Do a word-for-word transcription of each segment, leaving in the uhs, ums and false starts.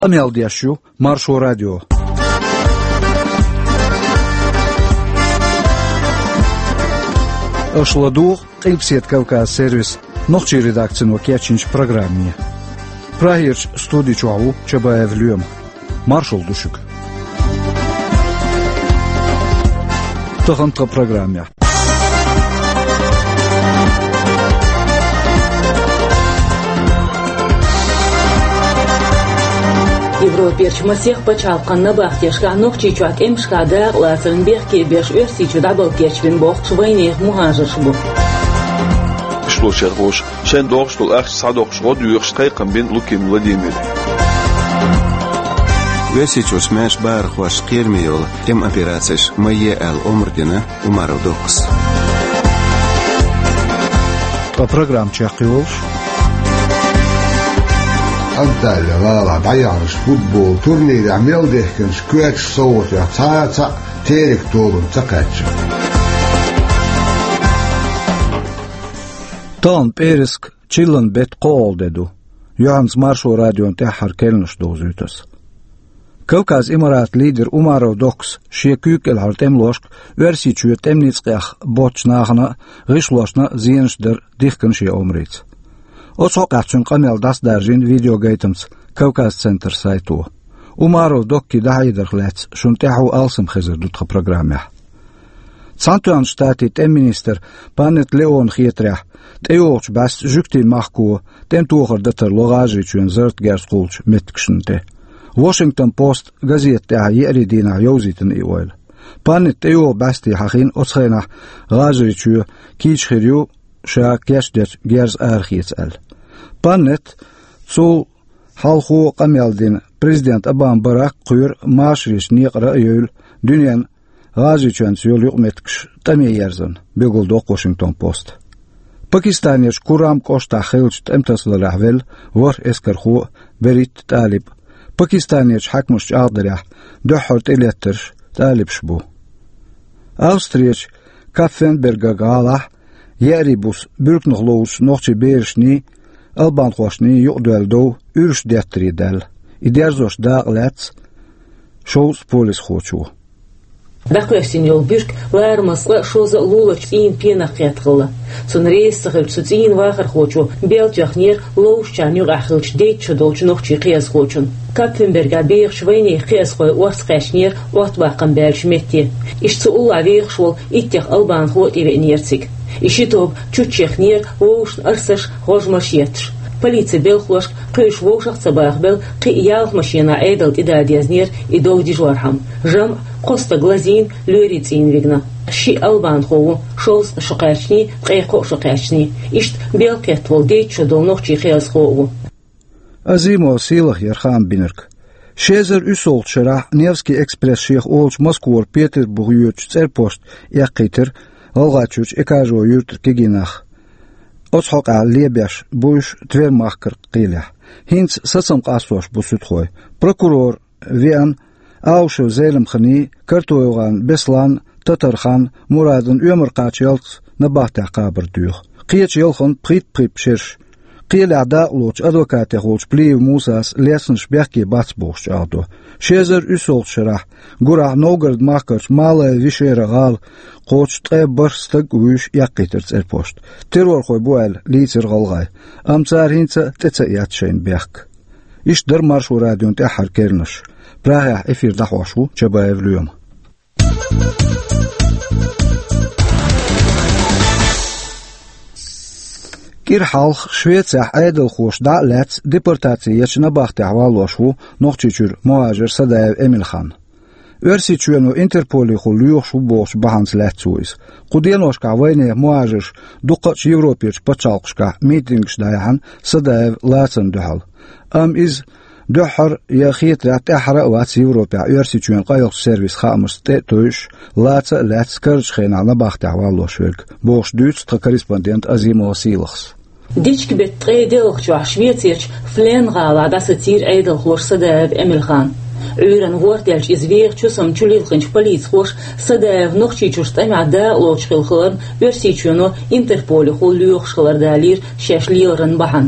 Амелдящу Маршо радио. Ашладух Эльпсет Кавказ сервис нохчи редакцию Кячинч программе. Прахирч студии Чуау Чабаев Люем. Маршал Душик. Тохантка программе. Европерч масех почалканна бахтешка нохчичуак эмшкада лацын бехке беш өрсичу дабл керчвин бох швайнех мухажыршбу. Шлошервош шен дохштул ах садохшго дюршкайкан бен Луким Владимир. Версичус мэш бархваш кермиол эм операцияш мае ал омрдина умародокс. По программ чахиолш Antalya valla dayanış futbol turniri Amelde sketch soğut ya saat terik dolun çakaçı. Tan Perisk chillen bet qol dedu. Johannes Marshall radyon tehar kelnush dozütös. Kavkaz Emirat lider Umarov Doks şekükel hartem loşk versi çüet emnitskah boçnağına gışloşna ziyenşdir dihkin şey omrit. Oçoqatçın qamel das darjin video gaytams Kavkaz Center saytu. Umarov Dokki dahidirlets şuntehu alsım xizir dutqa programmah. Santuan ştatit emminister Panet Leon Khietrah teoch bas jukti mahku ten tuğır datır loğajı çün zırt gers qulç metkşinte. Washington Post gazette yeri dina yozitin iwel. Panet teo basti hakin otsxena gajı çü kiçxiryu şa keşder gers arxiyetsel. Panet so halxu qameldin prezident Aban Barak quyur maşriş niqra yül dünyan gajı çün yol yuqmetkş tamyerzan begoldo Washington Post. Pakistaniyş Kuram Kosta xilç emtaslı rahvel var eskarxu Berit Talib. Pakistaniyş hakmuş ağdırah döhört elettir Talib şbu. Avstriyş Kaffenberga galah Yeribus bürknuxlous noxçi berişni Alban xoşni yuqdöldo ürüş detridel. İderzoş dağlets şoz polis xoçu. Дахвестин йолбюрк лармасла шоза лулач ин пена қятқылы. Сон рейс сахылчуц ин вахар хочу белчахнер лоушчаню ахылч дейчу долчу нохчи қияз хочун. Капфенберга бейх швайне қияз хой уарс қашнер уат вақын бәлш метте. Ишцу ула вейх швол иттех албан хот ивенерцик. Ишитоб чучехнер лоуш арсаш хожмаш етш. Полиция белхлош қыш вошах цабах бел қи ялх машина эйдалт идадиязнер и дол дижвархам. Жам Коста глазин люрицин вигна. Ши албан хову шоус шуқачни қайқо шуқачни. Ишт белкет вол дейчу дол нохчи қияз хову. Азимо силах ярхан бинерк. Шезер үсолт шара Невский экспресс шех олч Москвор Петербург юрч церпост яқитер алгачуч экажо юртер кегинах. Оцхоqa лебяш буш твермахкер қилях. Хинц сасам қасош бусутхой. Прокурор Виан Аушев Зелемхани Картойган Беслан Татархан Мурадын Өмір қачылт набахта қабыр дүйх. Қиеч елхын прит припшерш. Қиелада лоч адвокаты холч плив мусас лесенш бяхки бацбохш алду. Шезер үсол шырах. Гурах Новгород махкарч малая вишера гал qoç tə bırstıq üş yaqitır çerpost. Terror xoy bual liçir qalğay. Amçar hinça təçə yatşayn bəyək. İşdir Marşo radyon tə harkerniş. Praha efirdə xoşu çabayevlüyüm. Kir halx Şvetsiya aydıl xoş da lats deportasiyasına baxtı havalaşu noqçuçur muhacir Sadayev Emilxan. Örsi çüyenu Interpoli xuluyuq şu boş bahans latsuis. Qudenoşka vayne muhacir duqaç Evropiç paçalqışka meetingş dayahan Sadayev latsan duhal. Am iz duhar yaxit rat ahra wat Evropa örsi çüyen qayıq servis xamız te tuş latsa lats karç xenana baxtı havalaşırk. Boş düç korrespondent Azimo Silix. Дички бет трейдел хчуах Швециич флен гала да сатир эйдел хош Садаев Эмилхан. Үйрен гортелч извех чусам чулилхынч полиц хош Садаев нохчи чуштам ада лочхилхын версичуно Интерполи хол люхшылар далир шешлилрын бахан.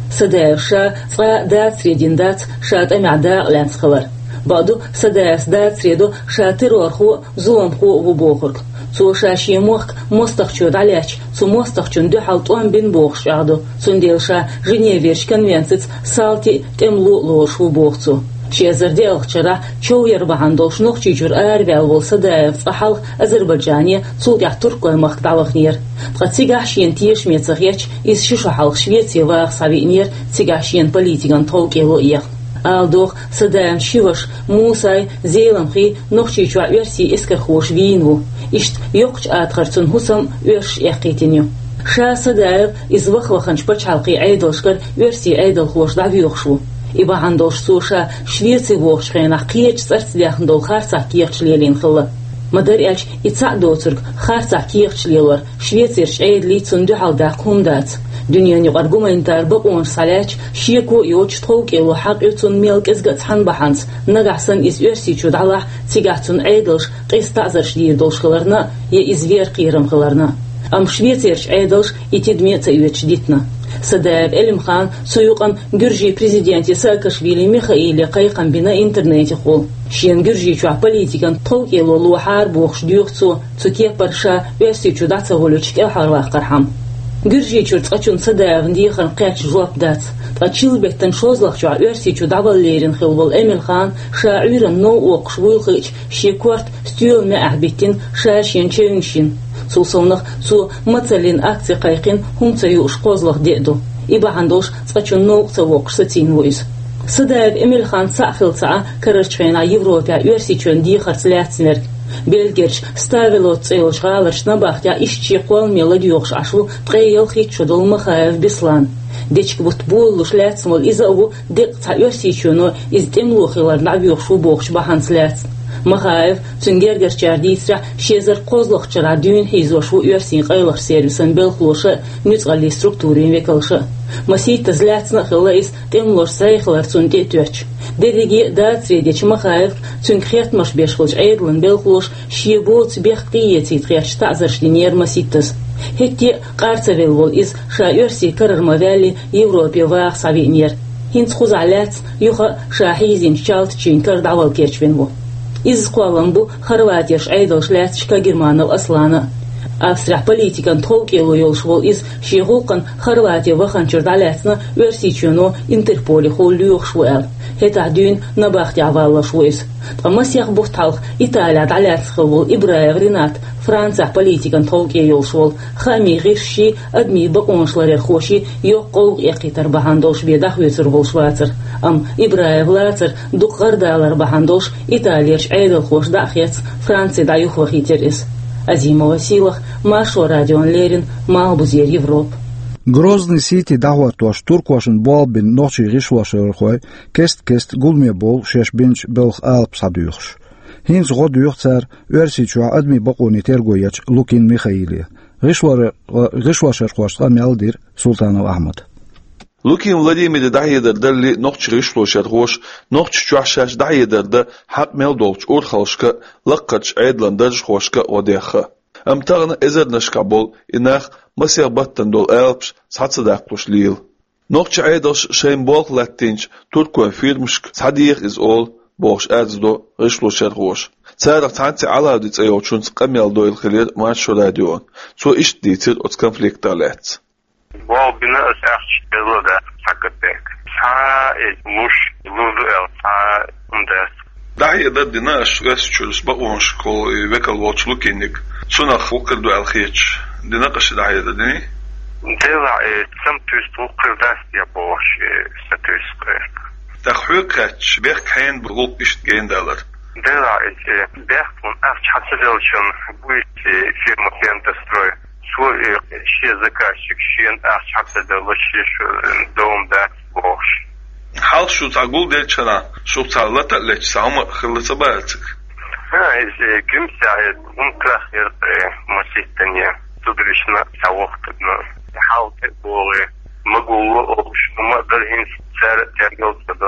سدايف شا صا دات سريدين دات شات أمعدا لانس خلر بعدو سدايف دات سريدو شاتر ورخو زوم خو وبوخرك سو شاشي موخ مستخشود علاش سو مستخشون دو حالتوان بين بوخش عدو سنديل شا جنيفيرش كونвенцияц سالتي تملو لوش وبوخцу شيزردي أخشرا شو يربعان دوش نوخشي جور أربع والسدايف صحال أزربيجانية صوغع تركو مخدع وخنير تغتيغح شين تيش ميتغيش إز ششو حال شويتي واغ سابينير تيغح شين بوليتيغان توقيلو إيخ آلدوخ سدايم شيوش موساي زيلمخي نوخشي جوا ويرسي إسكر خوش وينو إشت يوقش آتغرتون هسم ويرش إقيتينيو شا سدايف إز وخ وخنش بچ حلقي عيدلشكر ويرسي عيدل خوش دعويوخشو إبا عندوش سوشا شويتي ووخش خينا قيتش سرت ليخن دول خارسا كيخش ليلين خلا مدار إلش إتساق دوترك خارسا كيخش ليلور شويتيرش عيد لي تندو حال داقوم دات دنيا نقرقوم انتار بقون صلاش شيكو يوش توك إلو حق يتون ميلك إزغت حن بحانس نقعسن إز يرسي چود الله تيقعتون عيدلش قيس تعزرش ليه دولش خلرنا يا إزوير قيرم خلرنا أم شويتيرش عيدلش إتدمية يوش ديتنا سداب إلمخان سيوقن جرجي بريزيدنتي ساكاشفيلي ميخائيل قيقن بنا إنترنت خول شين جرجي شو بوليتيكان توكيلو لو حار بوخش ديوخصو تسكيه برشا ويسي شو داتسا هولوشك الحار واقرحم جرجي شو تقاتشون سداب نديخن قياتش جواب دات تقاتشيل بيتن شوزلخ شو ويسي شو دعوال ليرين خلول إملخان شاعيرن نو وقش ويلخيش شيكورت ستيول ما أحبتين شاشين شينشين سوسونخ سو مثلين أكتي قايقين هم تيوش قوزلخ ديدو إبا عندوش تقاتشون نو تسوق ستين ويس سداب إميل خان ساقفل ساعة كررشفينا يوروبيا يورسيچون دي خرسلاتسنر بيلجرش ستاغلو تسيلش غالرش نباختيا إشتشي قوال ميلاديوخش عشو تغيل خيتشو دول مخايف بسلان ديشك بطبول لاتسمول إذا أبو ديقتا يورسيچونو إز تملوخيلار نعبيوخشو بوخش بحانسلاتسن مخايف تنجرجر جارديسرا شيزر قوزلخ جرا دون هيزوشو يورسين قيلخ سيرفيسن بالخلوشة نتغلي ستركتورين ويكلشة مسيت تزلاتنا خلاص تملوش سايخلر تنتي توش ديديجي دات ريديش مخايف تنخيت مش بيشخلش عيدلن بالخلوش شيبوت بيخقيتي تغيرش تعزرش لنير مسيتس هكي قارتفيل وول إز شا يورسي كرر مفالي يوروبي واخ سابينير هنت خوزعلات يوخا شاحيزين شالت تشينكر دعوال كيرشفينو إز قوالنبو خرواتيش عيدلش لاتشكا جرمانا وأصلانا أفسرح بوليتيكان توكيلو يولشول إز شيغوقن خرواتيا وخانشر دالاتنا ورسيچونو انتربولي خول ليوخشوال هتا دون نباختي عوالا شويس تغمسيخ بوختالخ إيطاليا دالات خول إبراهيم رينات فرانسا بوليتيكان توكيا يولشول خامي غيرشي أدمي بقونشلر خوشي يوقوغ إقيتر بحاندوش بيداخ ويتر غولشواتر أم إبراهيم لاتر دوق غردالر بحاندوش إيطالياش عيدل خوش داخيتس فرانسي دا يوخوخيتر إس Азима Василах, Машо Радион Лерин, Малбузер Европ. Грозный сити дават ваш турквашен болбин ночи ришвашерхой, кест кест гулме бол шеш бинч белх алп садюхш. Хинц год юхцар версичуа адми бакуни тергояч Лукин Михаилия. Ришвар ришвашерхош амялдир Султанов Ахмад. لوكين ولاديمير دايدر دلي نوتش ريشلوش يدغوش نوتش جوحشاش دايدر د حق ميل دولش اور خلشكا لقتش عيدلان درج خوشكا وديخا امتغن ازر نشكابول اناخ مسير بطن دول البش ساتس داقلوش ليل نوتش عيدلش شين بولخ لاتينش تركو فيرمشك صديق از اول بوش ازدو ريشلوش يدغوش تسارق تانتي على ديت ايوچونس قميل دويل خلير ماتشو راديون سو اش ديتر اوت كونفليكت دالات Well, bina echt spelen dat zakketek. Sa is mush lulu el sa undes. Daar je dat dina schwestjes bij ons school wekkel wat looking. Zona fokker do el geets. Dina kas daar je dat niet? Dela is sometimes fokker dat je boos status krijg. Dat huurkratch werk geen beroep is geen dollar. Dela is werk van echt hatselchen buit firma industrie. Svo she zaказчик шин ахчакта делошиш дом да бош хал шу тагул дечана шу цалата леч сам хлыца бальцик ха из кимсает ункрахер маситания тудришна савохтно халте болы могу обш мадалин цар тергелтда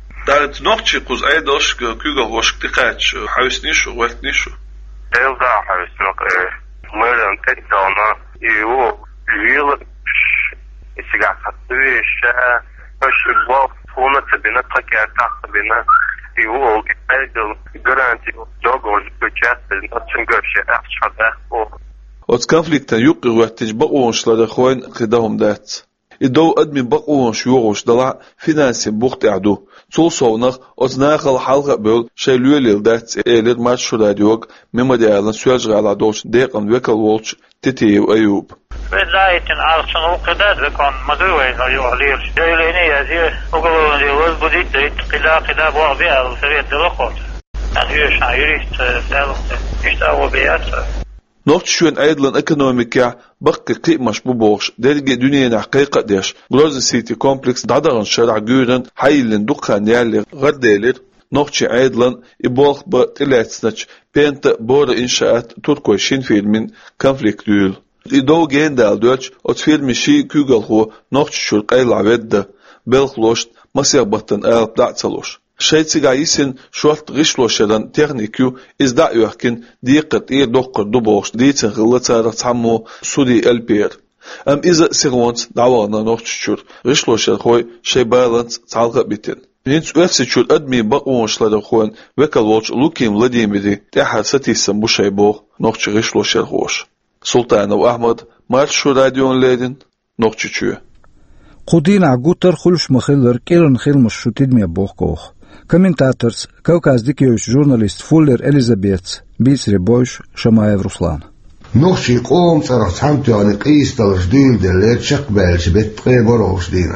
дат нохчи куз айдош кюга хош тикач хауснишу ватнишу элда хауснишу Мэрон Тэтдона и его вилла يسيقع خطويش اش الوقت هنا تبينا تقيا تقبينا يقول يتبادل جرانتي دوغول بجات نتنقرش احشاد اخو От конфликта юқи ваттиж бақуоншлада хоин қидахум дат. Идоу адми бақуонш юғуш дала финанси бухт яду. Цул совнах от нахал халqa бөл шейлюелил дат элер маршу радиог мемориалын сөжғала дош деқан векал волч тетеев аюб. بداية عرصن وقداد بكون مدوين ويعليل جايليني يزيه وقلون يوز بديت قدا قدا بوعبيع الفريد دلقوت يعني يشنا يريست دلقوت يشتاو بيات Nocht schön eidlen ekonomika bakke qimash bubosh derge dünyenin haqiqa desh Groza City Complex dadaran şara güren haylin dukkan yerler gardeler nochtchi eidlen ibolq ba tiletsnach penta bora inşaat turkoy shin filmin konflikt yül ido gendal döch ot filmi shi kügelhu nochtchi şul qayla vedde belkhlost masyabattan alp da'tsalosh Шейцига исин шуалт гишлошадан техникю изда юхкин диқат ир доққар дубош дицен гылцара цаммо суди элпер ам иза сигонт давана нохчур гишлошар хой шей баланс цалга битен Нинц уэфси чур адми бақуоншлада хуан векал волч Луким Владимири тяха сатисам бушай бог нохчу гишлошар хош Султанов Ахмад маршу радион ледин нохчу чуе Qudin aguttar khulsh makhiller kiran khilmush shutid mi bokh Комментаторс, Кавказ Дикевич, журналист Фуллер Элизабет, Бицри Бойш, Шамаев Руслан. Нохши قوم صرخ سامتواني قيس تلجديل دلت شقبالش بتقي بروش دينا.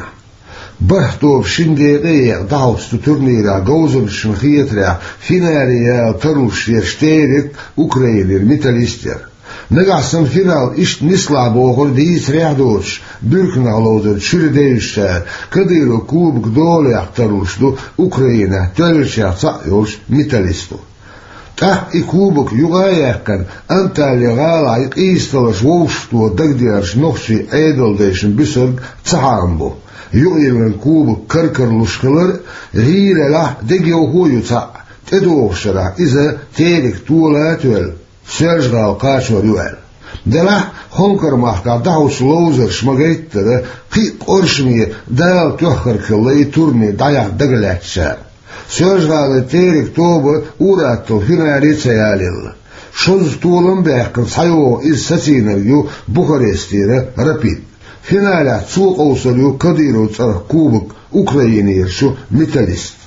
برحتوب شنديقية دعوت تورنيرا جوزن شنخيترا فيناريا تروش يشترك أوكرانير ميتاليستر. نقاسم فينال إشت نسلع بوخر ديس ريحدوش بيركنا لودر شرديشتر كديرو كوبك دول يحتروش دو أوكرانيا تلش يحتاقيوش ميتاليستو تح إكوبك يغايقن أنت اللي غالا يقيستلش ووشتو دقديرش نخشي عيدل ديشن بسرق تحامبو يغيرن كوبك كركر لشخلر غير له دقيو هو يتاق تدوخشرا إذا تيرك طولات ويل Sergio Kačor juel. Dela honker mahka daus lozer šmagaitere qi qorshmi dal tjohker kelay turni daya dagletser. Sergio terik tobe uratul finaritsa yalil. Şoz tuğulun behkin sayo iz sasinelju Bukarestire rapid. Finala suq olsalju kadiru tsarh kubuk Ukrainir şu metalist.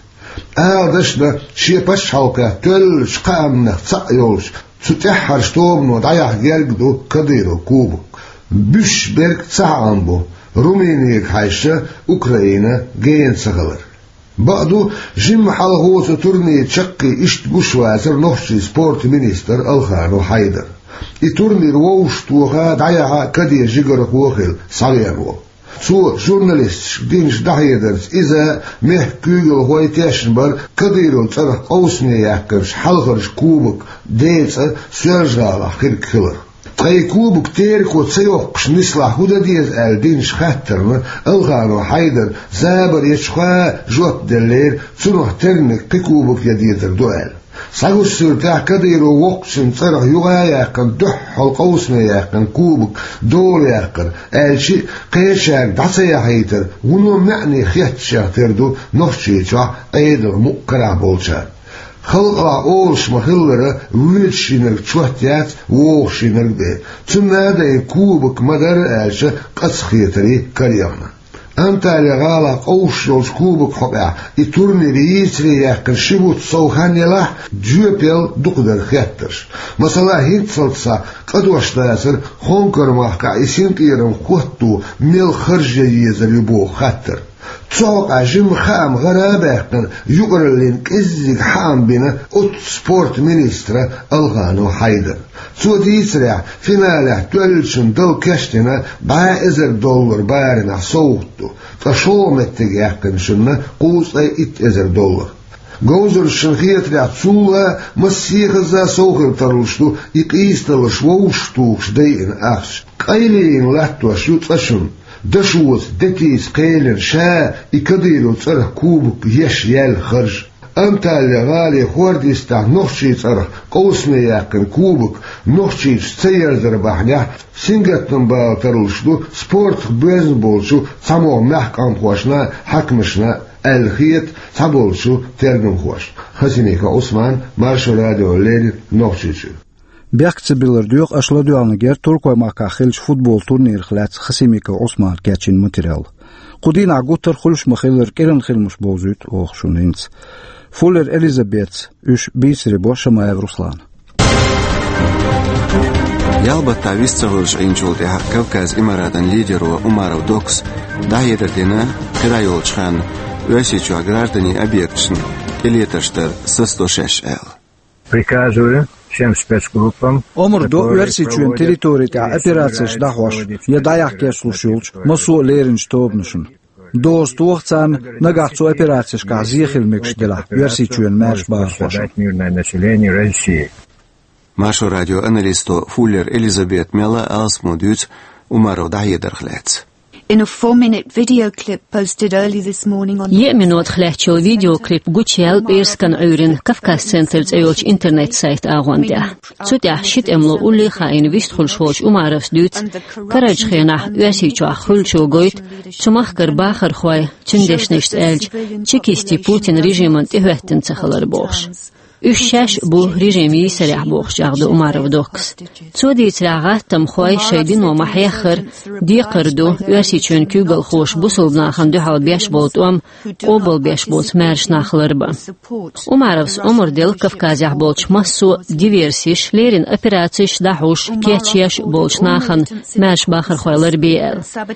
Ağdaşna şepaş halka töl şqamna tsayolş تتحر شتوبنو ضيح جلدو كديرو كوبك بش برك تسعانبو رومينيك حيشة أوكرانيا جين سغلر بعدو جيم حلقوة تورني تشقي اشت بوشوازر نوشي سبورت مينيستر الخانو حيدر اي تورني روشتوها ضيحا كدير جيجر ووخل صغيرو سو جورناليست دينش دحيدرز إذا مه كيغل هوي تاشنبر كديرو ترى أوسني يحكرش حلقرش كوبك ديتا سيرجالا خير كيلر تغي كوبك تيركو تسيوقش نسلا هودا ديز آل دينش خاترنا الغانو حيدر زابر يشخوا جوت دلير تنوح ترنك كيكوبك يديدر دوال ساقو السرتاح كديرو وقشن ترى يغا ياقن دح القوسنا ياقن كوبك دول ياقن آل شي قيشاك دعسا يحيتر ونو معني خياتشا تردو نفشيشا ايدر مقرع بولشا خلقا أولش مخلرة ويلشينر تشوهتيات ووخشينر بي تنادا كوبك مدر آلشا قصخيتري كريانا أنت لغالا قوشلوش كوبك حقا يتورني ريسري يحكن شبوت صوخاني لح جوبيل دقدر خياترش مثلا هيتسلتسا قدوش تاسر خونكر محكا يسينكيرم قوتو ميل خرجة يزر يبو خاتر تسوق جيم خام غرابة يقرلين كزيك حام بنا أوت سبورت مينيسترا الغانو حيدر سودي يسرع فيناله تولشن دل كشتنا با ازر دولار بارنا صوتو فشو متجاكن شنا قوس اي ات ازر دولار جوزر الشنخيت لعتسوها مسيخزا سوخر تروشتو يقيستلش ووشتوش داين اخش قايلين لاتو شوت اشن دشوت دكيس قيلن شا يكديرو تره كوبك يش يال خرج أمثال غالي خورديستا نخشيت أر قوسنا يقن كوبك نخشيت سير زربحنا سنجتن بالترلشدو سبورت بيزن بولشو سامو محكم خوشنا حكمشنا الخيط سابولشو ترجم خوش خزينيكا عثمان مارشو راديو ليل نخشيتشو بيقتبلر ديوق أشلا ديوانجير تركوي ماكا خلش فوتبول تورنير خلات خسيميكا عثمان كاتشين ماتيريال قدين عقوتر خلش مخيلر كيرن خلمش بوزيت وخشونينس فولر إليزابيث إش بيسربو شمايف روسلان Ялбатта висцавылж инчулдя Кавказ имарадан лидеру Умаров Докс дайердина кырайолчхан өсичу граждане объектшн элеташтар со сто шесть эл. Приказываю всем спецгруппам Омрдо версичуен территория операции дахваш я даяхке слушулч масуолерин штобнушн Dos tochtsan nagachzu операции ка зихилмекштела версичуен мерш бархош мирное население России. Машу радиоаналисту Фуллер Элизабет Мела Алсмудюц Умаров Дайедерхлец. In a four-minute video clip posted early this morning on Ye minut khlecho video clip guchel berskan urin Kafkas Centers ayolch internet site agwanda. Tsutya shit emlo uli khain wist khulshoch Umarovs duts karaj khena yasichwa khulcho goit tsumach gar bacher khoy chindeshnish elj chikisti Putin rejimen tehwetten tsakhalar bosh. Üşşəş bu rejimi sərəh boğuşacaqdı Umarov Doks. Çodi çrağa tam xoy şeydin o mahyaxır diqırdu üəsiçün kügəl xoş bu sulbnaxan dühal beş bolt om obal beş bolt mərş naxılırba. Umarovs omordel Kafkazyak bolç massu diversiş lerin operasiş dahuş keçyeş bolç naxan mərş baxır xoylar beyel.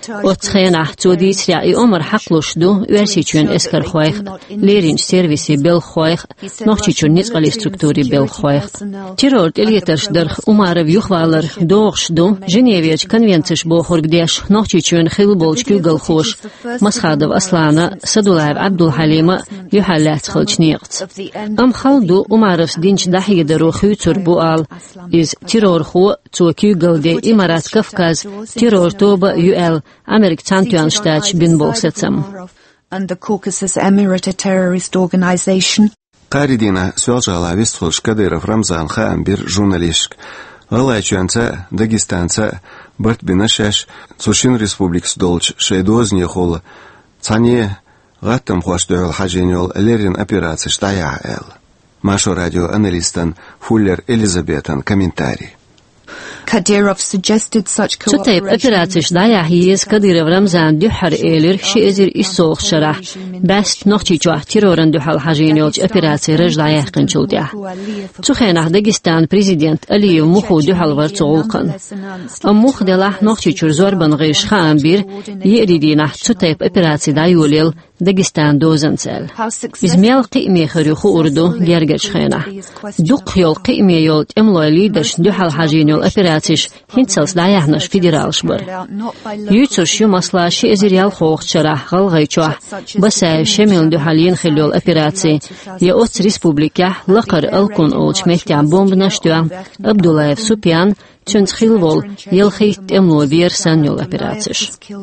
Otxena çodi çrağı omar haqluşdu üəsiçün eskar xoy lerin servisi bel xoy noxçiçün ali strukturi bel khoyx terror elietersh der Umarov yukhvalar doğuşdu Jeneviyach konvensiyash bo khorgdesh nochchichun khilbolch kügel khosh Maskhadov Aslana Sadulayev Abdulhalima yuhallat khalchniqt am khaldu Umarovs dinch dahiye der khuytsur bu al iz terror khu zu kügel de Imarat Kafkaz terror toba ul Amerik Chantianstach bin bolsetsam and the Caucasus Emirate terrorist organization Qaridina Sözala Vistxulsh Kadyrov Ramzan Khan bir jurnalist. Alaychyansa Dagestansa Bartbinashash Tsushin Respublikası dolç şeydoznie xol Tsanie Gattam xoşdoyol hajenyol lerin operatsiya daya el. Masho radio analistan Fuller Elizabetan комментарий. Kadyrov suggested such cooperation. Çutayıp operasiya daya hiyiz Kadyrov Ramzan dühar elir şeizir isoğ şarah. Best noxçiçuah terroran dühal hajenyolç operasiya rajdaya qınçıldıya. Çuxenah Dagestan prezident Aliyev muxu dühal var çoğulqan. Am muh delah noxçiçur zorban gıyış xan bir yeridinah çutayıp operasiya dayolil Dagestan dozansel. İzmel qiymi xırıxu urdu gergeç xenah. Duq yol qiymi yol emloylidaş dühal hajenyol operasiya hintsels dayahnaş federalşbır. Yütsur şu masla şeizir xoğçara qalğayçuah basa şemil dühalin xilol operasiya ya ots respublika laqar alkun olç mehtya bombnaştya Abdullayev Supyan çünç xilvol yelxit emlo versan yol operasiya.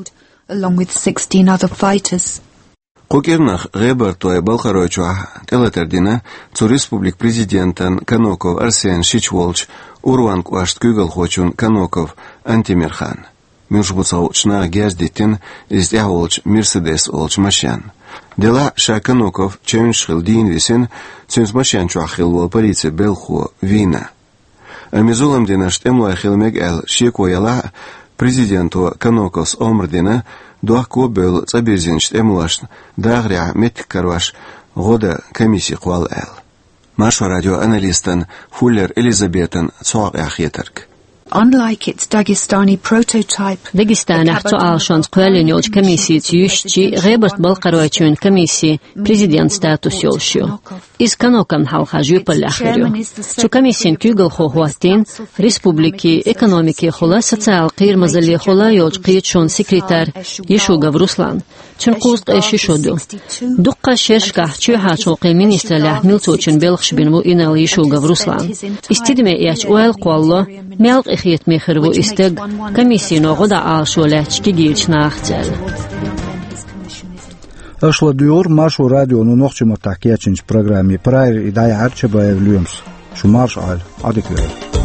Along with sixteen other fighters. Кукернах Ребертоя Балхаройчуа Телетардина цу республик президентан Каноков Арсен Шичволч Урван Куашт Кюгал Хочун Каноков Антимирхан. Мюшбуцаучна Гездитин Издяволч Мерседес Олч Машян. Дела Ша Каноков Ченшхил Динвисин Цюнс Машян Чуахил полиция Белху Вина. Амизулам Динашт Эмлай Хилмег Эл Шикояла президенту Каноковс Омрдина Дуахко был цабезинчт эмулашн дагря меткарваш года комиссии квал эл. Маша радиоаналистан Фуллер Элизабетан цоак яхетерк. Unlike its Dagestani prototype, Dagestan ахцу алшанс кваленёч комиссии тюшчи Реберт Балқароичун комиссии президент статус ёлшю. Из канокан халхажу палахарю. Цу комиссиин кюгал хохуатин республики экономики хола социал қирмазали хола ёлч қиечун секретарь Ешугав Руслан. Чун қуст эшишоду. Дукка шешка чухачоқи министралях милцочин белхшбинму инал Ешугав Руслан. Истидме яч уэл қуалло мелқ ихиет мехерву истег комиссии ногода алшолеч кигилч нахцел. أشلا ديور مارشو راديو نوخش متحكياتشنج برنامج براير إداية عرشة بايفليومس شو مارش عال عدك ليه